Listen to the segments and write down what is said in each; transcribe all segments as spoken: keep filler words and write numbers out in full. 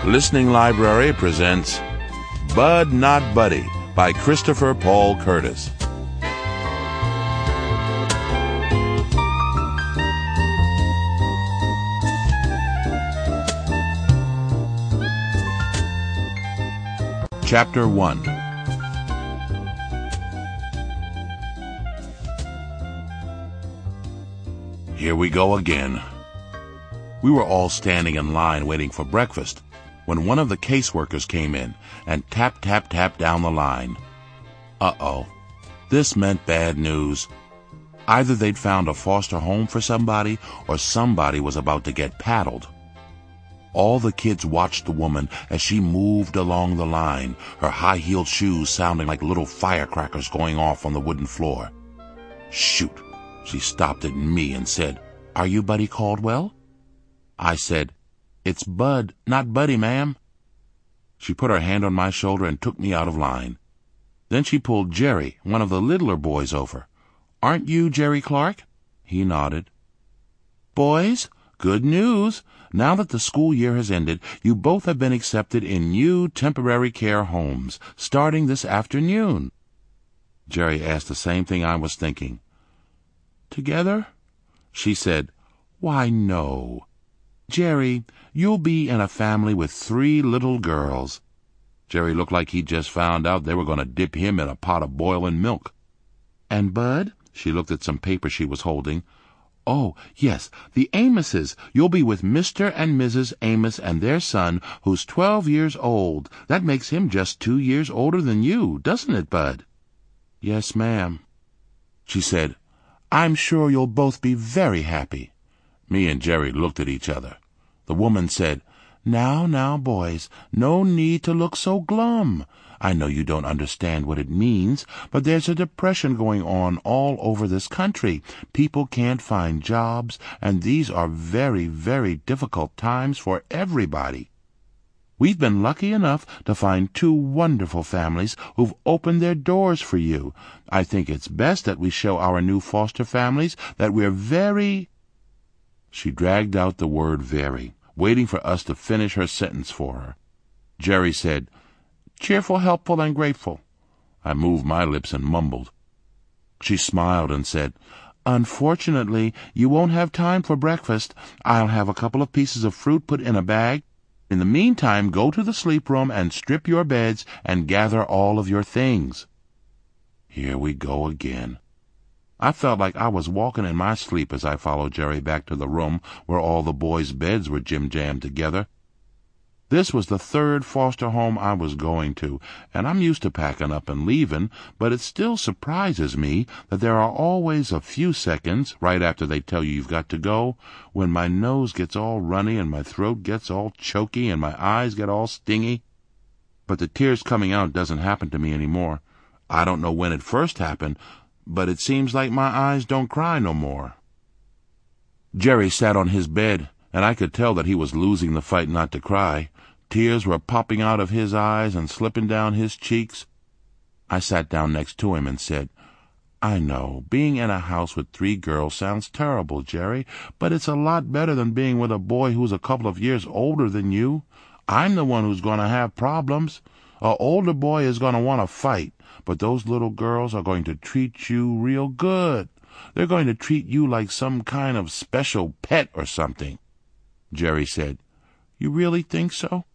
Listening Library presents Bud Not Buddy by Christopher Paul Curtis. Chapter one. Here we go again. We were all standing in line waiting for breakfast when one of the caseworkers came in and tap, tap, tap down the line. Uh-oh. This meant bad news. Either they'd found a foster home for somebody or somebody was about to get paddled. All the kids watched the woman as she moved along the line, her high-heeled shoes sounding like little firecrackers going off on the wooden floor. Shoot! She stopped at me and said, "Are you Buddy Caldwell?" I said, "It's Bud, not Buddy, ma'am." She put her hand on my shoulder and took me out of line. Then she pulled Jerry, one of the littler boys, over. "Aren't you Jerry Clark?" He nodded. "Boys, good news. Now that the school year has ended, you both have been accepted in new temporary care homes, starting this afternoon." Jerry asked the same thing I was thinking. "Together?" She said, "Why, no. Jerry, you'll be in a family with three little girls." Jerry looked like he'd just found out they were going to dip him in a pot of boiling milk. "And Bud?" She looked at some paper she was holding. "Oh, yes, the Amoses. You'll be with Mister and Missus Amos and their son, who's twelve years old. That makes him just two years older than you, doesn't it, Bud?" "Yes, ma'am." She said, "I'm sure you'll both be very happy." Me and Jerry looked at each other. The woman said, "Now, now, boys, no need to look so glum. I know you don't understand what it means, but there's a depression going on all over this country. People can't find jobs, and these are very, very difficult times for everybody. We've been lucky enough to find two wonderful families who've opened their doors for you. I think it's best that we show our new foster families that we're very—" She dragged out the word very, waiting for us to finish her sentence for her. Jerry said, "Cheerful, helpful, and grateful." I moved my lips and mumbled. She smiled and said, "Unfortunately, you won't have time for breakfast. I'll have a couple of pieces of fruit put in a bag. In the meantime, go to the sleep room and strip your beds and gather all of your things." Here we go again. I felt like I was walking in my sleep as I followed Jerry back to the room where all the boys' beds were jim-jammed together. This was the third foster home I was going to, and I'm used to packing up and leaving, but it still surprises me that there are always a few seconds, right after they tell you you've got to go, when my nose gets all runny and my throat gets all choky and my eyes get all stingy. But the tears coming out doesn't happen to me anymore. I don't know when it first happened, but it seems like my eyes don't cry no more. Jerry sat on his bed, and I could tell that he was losing the fight not to cry. Tears were popping out of his eyes and slipping down his cheeks. I sat down next to him and said, "I know, being in a house with three girls sounds terrible, Jerry, but it's a lot better than being with a boy who's a couple of years older than you. I'm the one who's going to have problems. A older boy is going to want to fight, but those little girls are going to treat you real good. They're going to treat you like some kind of special pet or something." Jerry said, "You really think so?"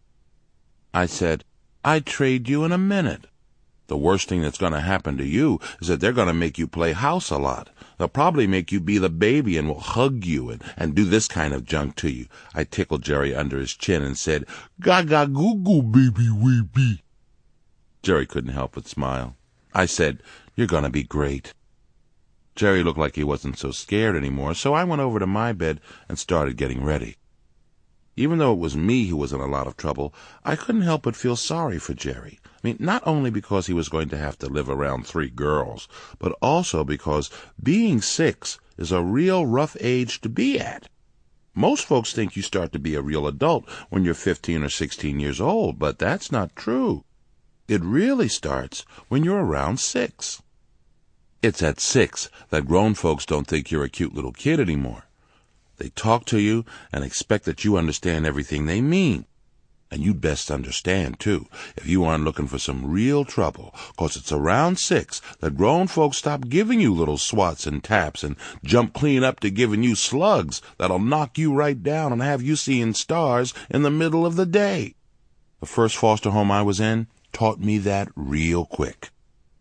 I said, "I'd trade you in a minute. The worst thing that's going to happen to you is that they're going to make you play house a lot. They'll probably make you be the baby and will hug you and, and do this kind of junk to you." I tickled Jerry under his chin and said, "Gaga goo goo baby weeby." Jerry couldn't help but smile. I said, "You're going to be great." Jerry looked like he wasn't so scared anymore, so I went over to my bed and started getting ready. Even though it was me who was in a lot of trouble, I couldn't help but feel sorry for Jerry. I mean, not only because he was going to have to live around three girls, but also because being six is a real rough age to be at. Most folks think you start to be a real adult when you're fifteen or sixteen years old, but that's not true. It really starts when you're around six. It's at six that grown folks don't think you're a cute little kid anymore. They talk to you and expect that you understand everything they mean. And you'd best understand, too, if you aren't looking for some real trouble, 'cause it's around six that grown folks stop giving you little swats and taps and jump clean up to giving you slugs that'll knock you right down and have you seeing stars in the middle of the day. The first foster home I was in taught me that real quick.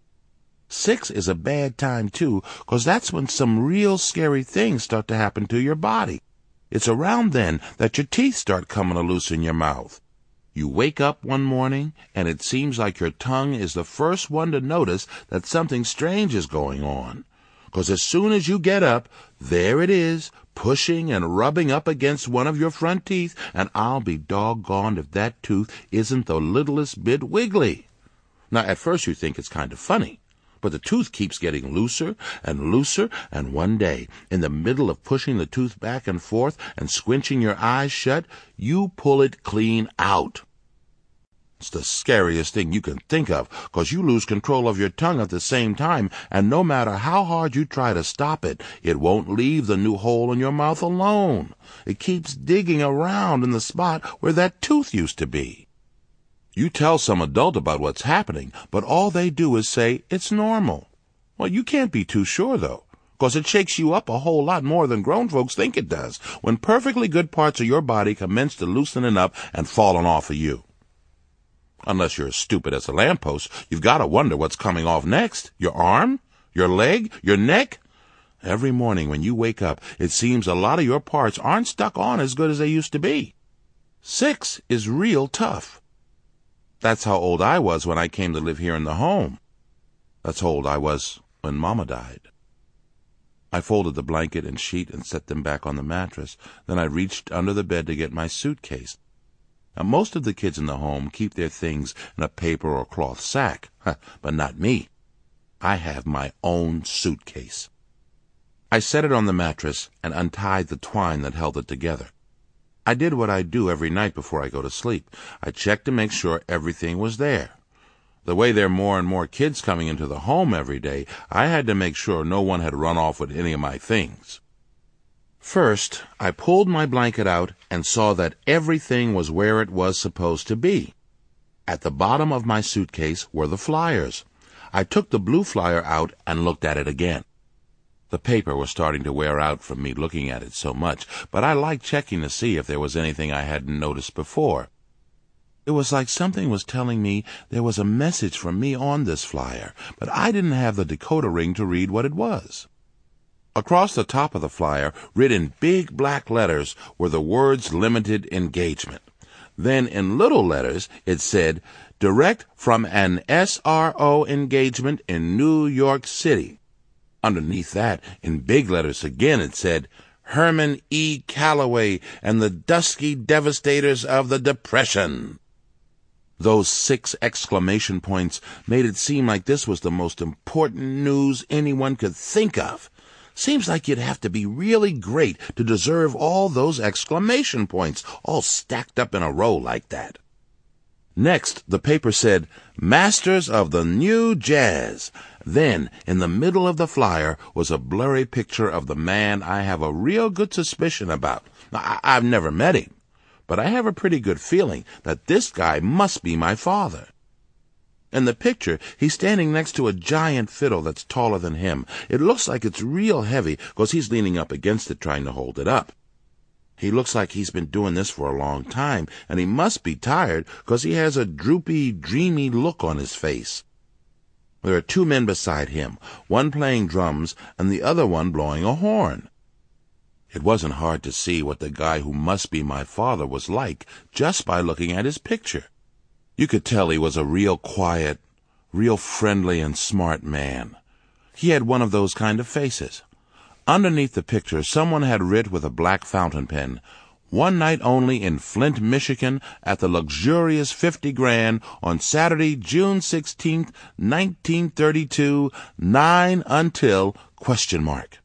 Six is a bad time, too, 'cause that's when some real scary things start to happen to your body. It's around then that your teeth start coming loose in your mouth. You wake up one morning, and it seems like your tongue is the first one to notice that something strange is going on. 'Cause as soon as you get up, there it is, pushing and rubbing up against one of your front teeth, and I'll be doggoned if that tooth isn't the littlest bit wiggly. Now, at first you think it's kind of funny, but the tooth keeps getting looser and looser, and one day, in the middle of pushing the tooth back and forth and squinching your eyes shut, you pull it clean out. It's the scariest thing you can think of, 'cause you lose control of your tongue at the same time, and no matter how hard you try to stop it, it won't leave the new hole in your mouth alone. It keeps digging around in the spot where that tooth used to be. You tell some adult about what's happening, but all they do is say it's normal. Well, you can't be too sure, though, 'cause it shakes you up a whole lot more than grown folks think it does when perfectly good parts of your body commence to loosening up and falling off of you. Unless you're as stupid as a lamppost, you've got to wonder what's coming off next. Your arm? Your leg? Your neck? Every morning when you wake up, it seems a lot of your parts aren't stuck on as good as they used to be. Six is real tough. That's how old I was when I came to live here in the home. That's how old I was when Mama died. I folded the blanket and sheet and set them back on the mattress. Then I reached under the bed to get my suitcase. Now, most of the kids in the home keep their things in a paper or cloth sack, but not me. I have my own suitcase. I set it on the mattress and untied the twine that held it together. I did what I do every night before I go to sleep. I checked to make sure everything was there. The way there are more and more kids coming into the home every day, I had to make sure no one had run off with any of my things. First, I pulled my blanket out and saw that everything was where it was supposed to be. At the bottom of my suitcase were the flyers. I took the blue flyer out and looked at it again. The paper was starting to wear out from me looking at it so much, but I liked checking to see if there was anything I hadn't noticed before. It was like something was telling me there was a message from me on this flyer, but I didn't have the decoder ring to read what it was. Across the top of the flyer, written in big black letters, were the words limited engagement. Then in little letters it said, direct from an S R O engagement in New York City. Underneath that, in big letters again, it said, Herman E. Calloway and the Dusky Devastators of the Depression. Those six exclamation points made it seem like this was the most important news anyone could think of. Seems like you'd have to be really great to deserve all those exclamation points, all stacked up in a row like that. Next, the paper said, Masters of the New Jazz. Then, in the middle of the flyer, was a blurry picture of the man I have a real good suspicion about. I- I've never met him, but I have a pretty good feeling that this guy must be my father. In the picture, he's standing next to a giant fiddle that's taller than him. It looks like it's real heavy, 'cause he's leaning up against it trying to hold it up. He looks like he's been doing this for a long time, and he must be tired, 'cause he has a droopy, dreamy look on his face. There are two men beside him, one playing drums and the other one blowing a horn. It wasn't hard to see what the guy who must be my father was like just by looking at his picture. You could tell he was a real quiet, real friendly and smart man. He had one of those kind of faces. Underneath the picture, someone had writ with a black fountain pen, One night only in Flint, Michigan, at the luxurious fifty grand on Saturday, June sixteenth, nineteen thirty-two, nine until, question mark.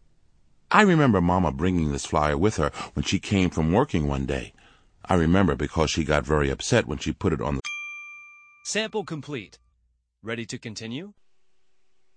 I remember Mama bringing this flyer with her when she came from working one day. I remember because she got very upset when she put it on the... Sample complete. Ready to continue?